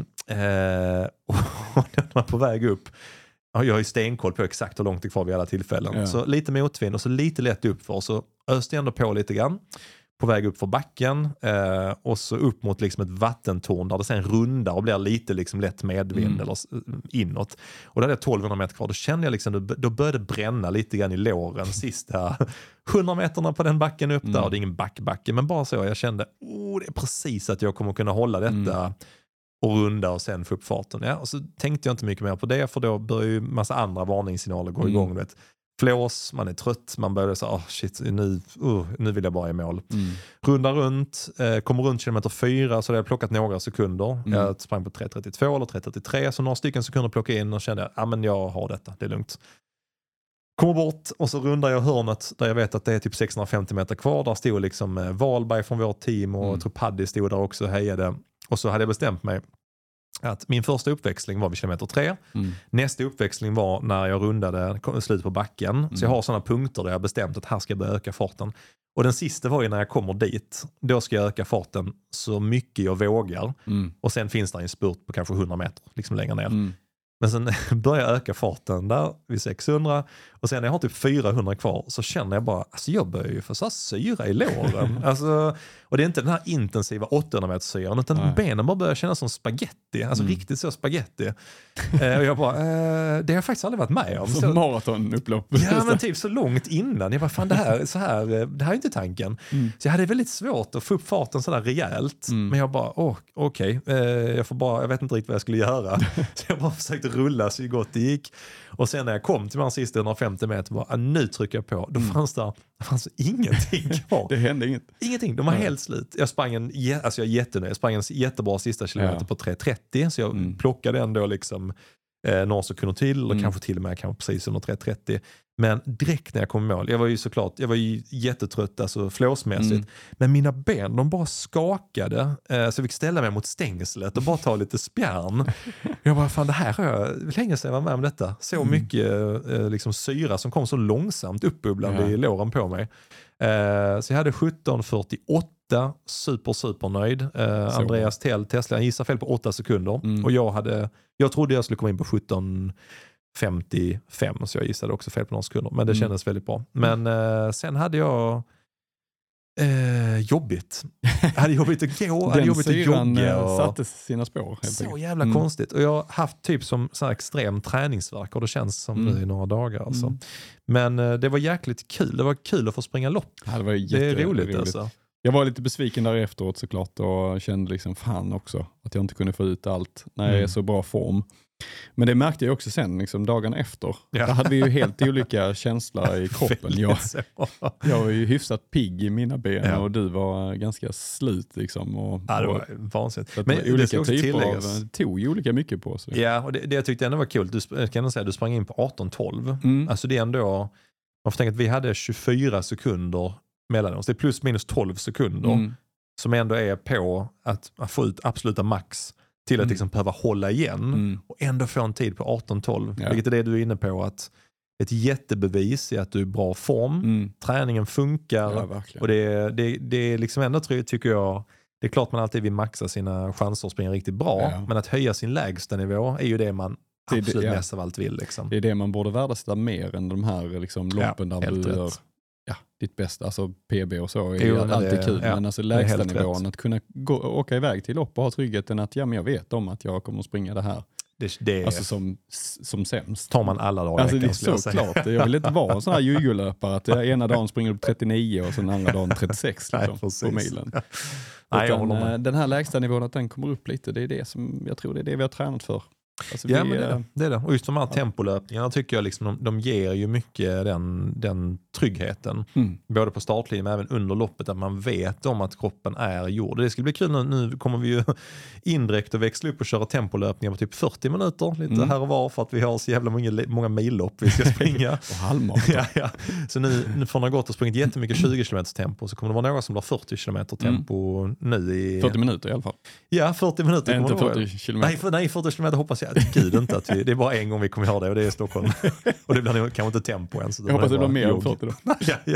eh, och den var på väg upp. Jag har ju stenkoll på exakt hur långt det är kvar vid alla tillfällen. Ja. Så lite motvind och så lite lätt upp för. Så öste jag ändå på lite grann. På väg upp för backen. Eh, och så upp mot liksom ett vattentorn där det sen rundar och blir lite liksom lätt medvind mm. eller inåt. Och då hade jag tolvhundra meter kvar. Då kände jag liksom, då började det bränna lite grann i låren sista hundra meterna på den backen upp mm. där. Och det är ingen backbacke. Men bara så, jag kände, oh, det är precis att jag kommer kunna hålla detta mm. och runda och sen få upp farten. Ja, och så tänkte jag inte mycket mer på det, för då börjar ju massa andra varningssignaler gå igång. Mm. Vet. Flås, man är trött, man börjar säga, oh shit, nu, uh, nu vill jag bara i mål. Mm. Runda runt, eh, kommer runt kilometer fyra, så det har jag plockat några sekunder. Mm. Jag sprang på tre trettiotvå eller tre trettiotre, så några stycken sekunder plocka in och kände, ja ah, men jag har detta, det är lugnt. Kommer bort och så rundar jag hörnet där jag vet att det är typ sexhundrafemtio meter kvar. Där stod liksom eh, Wahlberg från vårt team och mm. jag tror Paddy stod där också och hejade. Och så hade jag bestämt mig att min första uppväxling var vid kilometer tre. Mm. Nästa uppväxling var när jag rundade slut på backen. Mm. Så jag har sådana punkter där jag bestämt att här ska jag börja öka farten. Och den sista var ju när jag kommer dit. Då ska jag öka farten så mycket jag vågar. Mm. Och sen finns det en spurt på kanske hundra meter liksom längre ner. Mm. Men sen börjar jag öka farten där vid sexhundra. Och sen när jag har typ fyrahundra kvar så känner jag bara, alltså jag börjar ju få så här syra i låren. alltså, och det är inte den här intensiva åttahundra meters syran, utan Nej. benen bara börjar kännas som spaghetti. Alltså mm. riktigt så spaghetti. eh, och jag bara, eh, det har jag faktiskt aldrig varit med om. Som maratonupplopp. Ja, men typ så långt innan. Jag bara, fan det här, så här, det här är inte tanken. Mm. Så jag hade väldigt svårt att få upp farten sådär rejält. Mm. Men jag bara, åh, okej. Okay. Eh, jag får bara, jag vet inte riktigt vad jag skulle göra. Så jag bara försökte rulla så gott det gick. Och sen när jag kom till de sista hundrafemtio meter bara, nu trycker jag på. Då fanns det, det fanns ingenting kvar. Det hände inget. Ingenting, de var helt slut. Jag sprang en, alltså jag är jättenöjd. Jag sprang en jättebra sista kilometer ja. på tre trettio. Så jag mm. plockade ändå liksom eh, några sekunder till. Och mm. kanske till och med kanske precis under tre trettio. Men direkt när jag kom i mål, jag var ju såklart, jag var ju jättetrött alltså flåsmässigt. Mm. Men mina ben, de bara skakade. Eh, så jag fick ställa mig mot stängslet och bara ta lite spjärn. Jag bara, fan det här har jag länge sedan jag var med om detta. Så mm. mycket eh, liksom syra som kom så långsamt uppbubblande ja. i låren på mig. Eh, så jag hade sjutton fyrtioåtta, super super nöjd. Eh, Andreas Tell, Tesla, han gissade fel på åtta sekunder. Mm. Och jag hade, jag trodde jag skulle komma in på sjutton femtiofem, så jag gissade också fel på några sekunder. Men det mm. kändes väldigt bra. Men eh, sen hade jag eh, jobbigt. Jag hade jobbigt att gå, jag hade jobbigt att jogga. Och satte sina spår. Så jävla mm. konstigt. Och jag har haft typ som så här extrem träningsvärk och det känns som mm. nu i några dagar. Alltså. Mm. Men eh, det var jäkligt kul. Det var kul att få springa lopp. Ja, det, var det är roligt, roligt alltså. Jag var lite besviken där efteråt såklart och kände liksom fan också att jag inte kunde få ut allt när jag mm. är så bra form. Men det märkte jag också sen, liksom dagen efter. Ja. Där hade vi ju helt olika känslor i kroppen. Jag, jag var ju hyfsat pigg i mina ben ja. och du var ganska slut. Liksom, och, ja, det var vansinnigt. Men det olika typer av, tog ju olika mycket på sig. Ja, och det, det jag tyckte ändå var kul. Du, jag kan säga, du sprang in på arton tolv. Mm. Alltså det är ändå, man får tänka att vi hade tjugofyra sekunder mellan oss. Det är plus minus tolv sekunder mm. som ändå är på att, att få ut absoluta max. Till att mm. liksom behöva hålla igen mm. och ändå få en tid på arton tolv. Ja. Vilket är det du är inne på, att ett jättebevis är att du är i bra form. Mm. Träningen funkar. Ja, och det, det, det är liksom ändå, tycker jag, det är klart man alltid vill maxa sina chanser att springa riktigt bra. Ja. Men att höja sin lägsta nivå är ju det man det absolut det, ja. mest av allt vill. Liksom. Det är det man borde värdesätta mer än de här liksom, loppen ja, där du gör ja, ditt bästa. Alltså P B och så är jo, alltid det, kul. Ja, men alltså lägsta nivån, att kunna gå, åka iväg till lopp och ha tryggheten att ja, men jag vet om att jag kommer att springa det här. Det, det alltså som, som sämst. Tar man alla dagar. Alltså det är så klart. Jag vill inte vara en sån här jugolöpare att jag ena dagen springer upp trettionio och sen andra dagen trettiosex liksom, Nej, på milen. Nej, Utan, den här lägsta nivån, att den kommer upp lite, det är det som jag tror det är det vi har tränat för. Alltså ja, vi, men det är, det. det är det. Och just de här ja. tempolöpningarna tycker jag liksom, de, de ger ju mycket den, den tryggheten. Mm. Både på startlinjen men även under loppet, att man vet om att kroppen är gjord. Det ska bli kul nu. Nu kommer vi ju indirekt att växla upp och köra tempolöpningar på typ fyrtio minuter. Lite mm. här och var, för att vi har så jävla många, många millopp vi ska springa. och halvmaraton. ja, ja. Så nu, nu får man gått och sprungit jättemycket tjugo kilometer tempo, så kommer det vara några som har fyrtio kilometer tempo mm. nu i... fyrtio minuter i alla fall. Ja, fyrtio minuter. Inte fyrtio kilometer. Nej, för, nej, fyrtio kilometer hoppas jag. Gud inte att vi, det är bara en gång vi kommer ha det och det är i Stockholm. och det blir kanske inte tempo än. Så jag hoppas det blir mer än fyrtio då. ja, ja,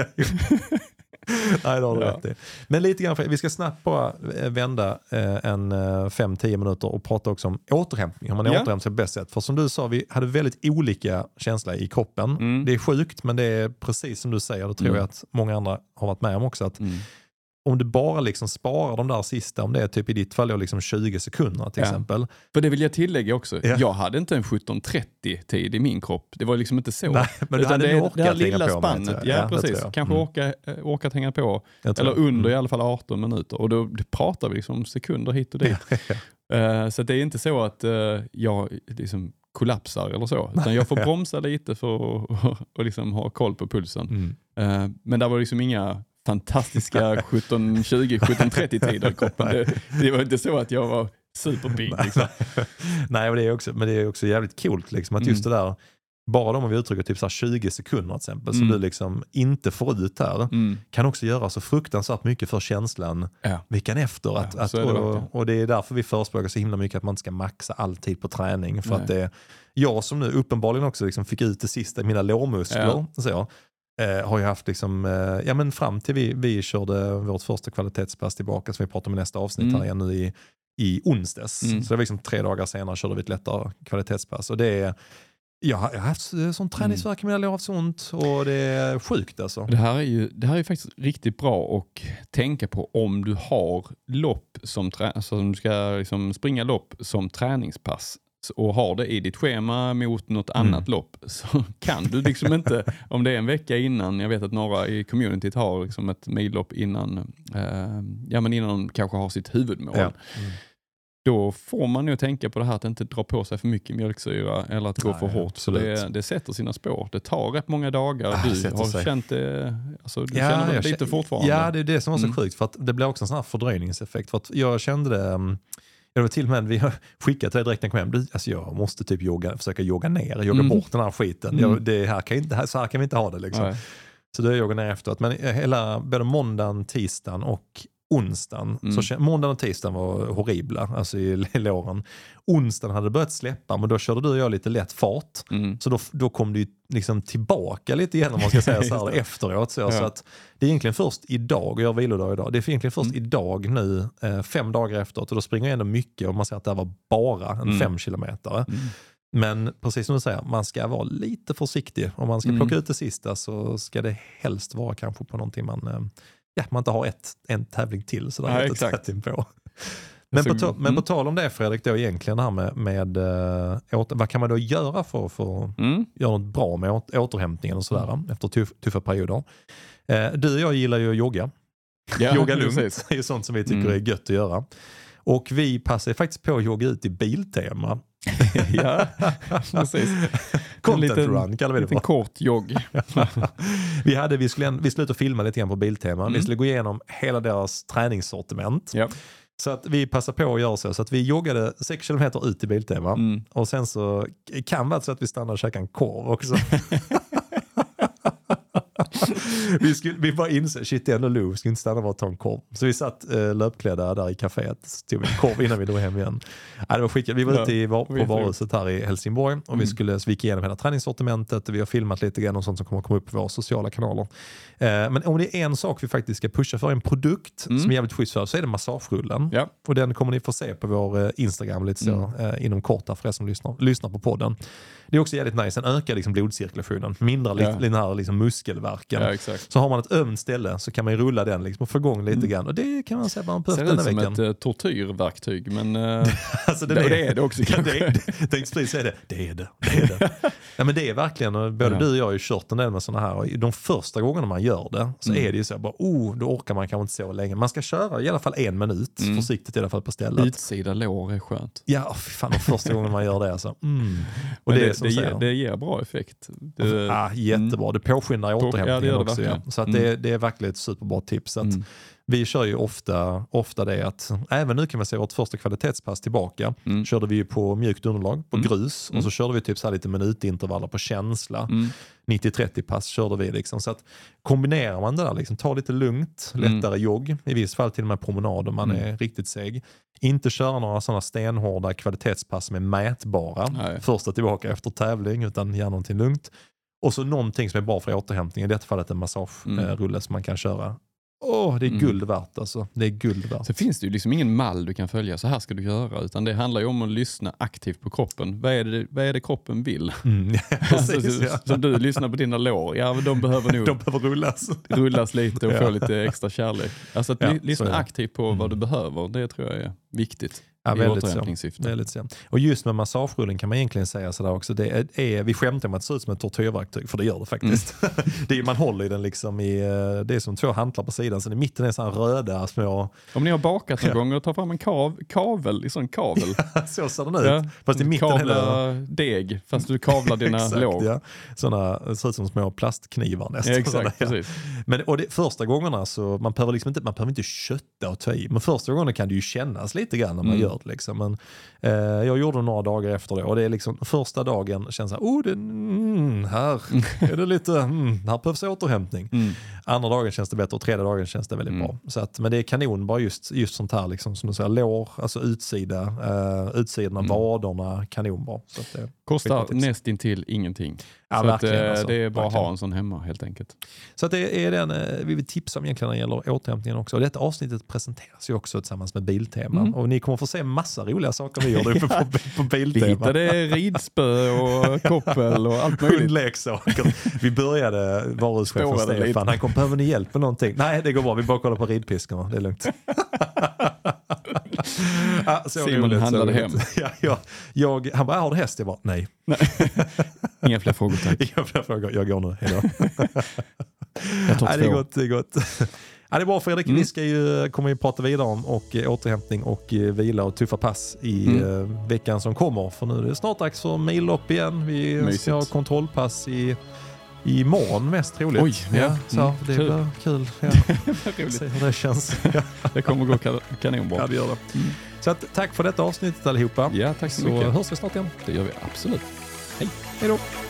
Nej, det har du ja. rätt i. Men lite grann, vi ska snabbt bara vända en fem till tio minuter och prata också om återhämtning. Har man ja. återhämtat sig bäst sätt? För som du sa, vi hade väldigt olika känslor i kroppen. Mm. Det är sjukt, men det är precis som du säger. Det tror mm. jag att många andra har varit med om också. Att mm. om du bara liksom sparar de där sista, om det är typ i ditt fall liksom tjugo sekunder till ja. exempel. För det vill jag tillägga också. Ja. Jag hade inte en sjutton trettio tid i min kropp. Det var liksom inte så. Nej, men du hade det, orkat det här lilla på spannet. Mig, ja, ja, precis. Kanske mm. orka, orkat hänga på. Eller under mm. i alla fall arton minuter. Och då pratar vi liksom sekunder hit och dit. Ja, ja. Uh, så det är inte så att uh, jag liksom kollapsar eller så. Utan jag får bromsa lite för att och liksom ha koll på pulsen. Mm. Uh, men där var liksom inga fantastiska sjutton tjugo, sjutton trettio tider i kroppen. Det, det var inte så att jag var superpigg. Liksom. Nej, men det är också, men det är också jävligt coolt liksom, att mm. just det där, bara de om vi uttrycker typ så här tjugo sekunder till exempel, mm. som du liksom inte får ut här, mm. kan också göra så fruktansvärt mycket för känslan ja. veckan efter. Att, ja, att, och, det och det är därför vi förespråkar så himla mycket att man inte ska maxa alltid på träning. För Nej. att det jag som nu uppenbarligen också liksom fick ut det sista i mina lårmuskler, ja. så, eh, har ju haft liksom, eh, ja men fram till vi, vi körde vårt första kvalitetspass tillbaka som vi pratar om i nästa avsnitt mm. här igen nu i, i onsdags. Mm. Så det var liksom tre dagar senare körde vi ett lättare kvalitetspass. Och det är, jag har, jag har haft sån träningsvärk med alla sånt och det är sjukt alltså. Det här är ju, det här är ju faktiskt riktigt bra att tänka på om du har lopp som, trä, alltså om du ska liksom springa lopp som träningspass och har det i ditt schema mot något mm. annat lopp, så kan du liksom inte, om det är en vecka innan, jag vet att några i communityt har liksom ett millopp innan, eh, ja men innan de kanske har sitt huvudmål. Ja. Mm. Då får man ju tänka på det här att inte dra på sig för mycket mjölksyra eller att gå Nej, för hårt. Så det, det sätter sina spår. Det tar rätt många dagar. Ah, du har sig. känt det, alltså du ja, känner det lite känner, fortfarande. Ja, det är det som var så mm. sjukt. För att det blir också en sån här fördröjningseffekt. För att jag kände det, jag var till och med, vi har skickat till dig direkt när jag kom hem. Du, alltså jag måste typ yoga, försöka yoga ner, yoga mm. bort den här skiten. Mm. Jag, det här kan inte, så här kan vi inte ha det liksom. Nej. Så då är jag yoga ner efteråt. Men hela, både måndagen, tisdagen och onsdagen, mm. så måndagen och tisdagen var horribla, alltså i låren. Onsdagen hade börjat släppa, men då körde du och jag lite lätt fart. Mm. Så då, då kom du liksom tillbaka lite igen, om man ska säga så här, efteråt. Så, ja. så att det är egentligen först idag, och jag har vilodag idag, det är egentligen först mm. idag nu, eh, fem dagar efteråt, och då springer jag ändå mycket, och man säger att det här var bara en mm. fem kilometer. Mm. Men precis som du säger, man ska vara lite försiktig. Om man ska plocka mm. ut det sista så ska det helst vara kanske på någonting man... Eh, Ja, man inte har ett, en tävling till så där ja, exakt. På. Men, på ta, men på tal om det, Fredrik, då egentligen här med, med äh, åter, vad kan man då göra för, för att mm. göra något bra med åter, återhämtningen och sådär mm. efter tuff, tuffa perioder? Eh, du och jag gillar ju att jogga. Ja, jogga lugnt är ju sånt som vi tycker mm. är gött att göra. Och vi passar faktiskt på att jogga ut i Biltema. Ja, precis. Content liten, run kallar vi det för. En kort jogg. vi, hade, vi, skulle, vi skulle ut och filma lite grann på Biltema. Mm. Vi skulle gå igenom hela deras träningssortiment. Ja. Så att vi passade på att göra så. Så att vi joggade sex kilometer ut i Biltema. Mm. Och sen så kan det så att vi stannade och käkade en korv också. vi, skulle, vi bara inser, shit det är ändå lov, vi skulle inte stanna och bara ta en korv. Så vi satt äh, löpklädda där i kaféet, tog en korv innan vi drog hem igen. Ja, det var skickligt. Vi var ute i, var, på varuhuset här i Helsingborg och mm. vi skulle svika igenom hela träningssortimentet. Vi har filmat lite grann och sånt som kommer att komma upp på våra sociala kanaler. Eh, men om det är en sak vi faktiskt ska pusha för, en produkt mm. som är jävligt schysst för, så är det massagerullen. Ja. Och den kommer ni få se på vår eh, Instagram lite så, mm. eh, inom kort för er som lyssnar, lyssnar på podden. Det är också jävligt nice, den ökar liksom blodcirkulationen, mindre ja. den här liksom muskelverken. Ja, exakt. Så har man ett ömt ställe så kan man ju rulla den liksom och få igång lite mm. grann. Och det kan man säga bara på den här veckan. Ser ut som ett uh, tortyrverktyg, men uh, alltså det, det, är, det är det också kanske. Det, det, det, det, det, det är det. Det är det. Ja, men det är verkligen, både ja. du och jag har ju kört en del med sådana här. Och de första gångerna man gör det så mm. är det ju så bara, oh, då orkar man kanske inte så länge. Man ska köra i alla fall en minut, mm. försiktigt i alla fall på stället. Utsida lår är skönt. Ja, fan, de första gången man gör det alltså. Mm. Och det, det, det, ger, det ger bra effekt. Det, ja, jättebra. Det påskyndar återhämtningen ja, det också. Ja. Så att mm. det, det är verkligen ett superbra tips. Att mm. vi kör ju ofta, ofta det att, även nu kan man säga vårt första kvalitetspass tillbaka, mm. körde vi ju på mjukt underlag, på mm. grus. Mm. Och så körde vi typ så här lite minutintervaller på känsla. Mm. nittio trettio pass körde vi liksom. Så att kombinerar man det där, liksom, ta lite lugnt, lättare mm. jogg, i viss fall till och med promenad om man mm. är riktigt seg. Inte köra några sådana stenhårda kvalitetspass som är mätbara. Nej. Första tillbaka efter tävling, utan gärna någonting lugnt. Och så någonting som är bra för återhämtning. I detta fallet en massagerulle mm. som man kan köra. Åh, oh, det är mm. guld värt alltså. Det är guld värt. Så finns det ju liksom ingen mall du kan följa. Så här ska du göra. Utan det handlar ju om att lyssna aktivt på kroppen. Vad är det, vad är det kroppen vill? Mm. Ja, precis, alltså, ja. Som du lyssnar på dina lår. Ja, men de behöver nog de behöver rullas. rullas lite och ja. få lite extra kärlek. Alltså att ja, lyssna aktivt på mm. vad du behöver. Det tror jag är viktigt. Ja, väldigt så. väldigt så. Och just med massagerullen kan man egentligen säga sådär också. Det är, är, vi skämtar om att det ser ut som ett tortyrverktyg, för det gör det faktiskt. Mm. det är, man håller i den liksom i, det är som två hantlar på sidan, så i mitten är så här röda små... Om ni har bakat en ja. gång och tar fram en kav, kavel, i sån kavel. Ja, så ser den ut. Ja. Fast i mitten Kavla hela... deg, fast du kavlar dina exakt, lår. Ja. Såna, det ser ut som små plastknivar nästan. Ja, exakt, såna, ja. Men och det, första gångerna så, man behöver liksom inte, man behöver inte kötta och ta i. Men första gången kan det ju kännas lite grann när man mm. gör det liksom. Men eh, jag gjorde några dagar efter det, och det är liksom första dagen känns så här, oh, det, mm, här är det lite, mm, här behövs återhämtning. Mm. Andra dagen känns det bättre och tredje dagen känns det väldigt mm. bra. Så att, men det är kanon bara just, just sånt här liksom, som du säger, lår, alltså utsida, uh, utsidorna, mm. vaderna, kanonbra. Så att det kostar nästintill ingenting. Ja, så att, alltså, det är bara verkligen. att ha en sån hemma helt enkelt. Så att det är den vi vill tipsa om egentligen när det gäller återhämtningen också. Och detta avsnittet presenteras ju också tillsammans med Biltema. Mm. Och ni kommer få se massa roliga saker vi gör uppe på, på Biltema. Vi hittade ridspö och koppel och allt möjligt. Hundleksaker. Vi började varuhuschefen Stefan. Han kom, behöver ni hjälp med någonting? Nej, det går bra. Vi bara kollar på ridpiskarna. Det är lugnt. Ja, Simon roligt, handlade hem. Ja, ja, jag, han bara, har du häst? Jag bara, nej. nej. Inga fler frågor, tack. Inga fler frågor, jag går nu. Hejdå. jag tar ja, det är gott, det är gott. Ja, det är bra Fredrik, mm. vi ska ju, kommer ju prata vidare om och eh, återhämtning och eh, vila och tuffa pass i mm. eh, veckan som kommer. För nu är det snart dags för millopp igen. Vi Mysigt. ska ha kontrollpass i imorgon mest troligt. Oj, ja. ja så mm, det kul. blir kul. Ja. Se hur det känns. Det kommer gå kan- kanonbra. Ja, det gör det. Mm. Så att, tack för detta avsnittet allihopa. Ja, tack så, så mycket. hörs vi snart igen. Det gör vi absolut. Hej. Hej då.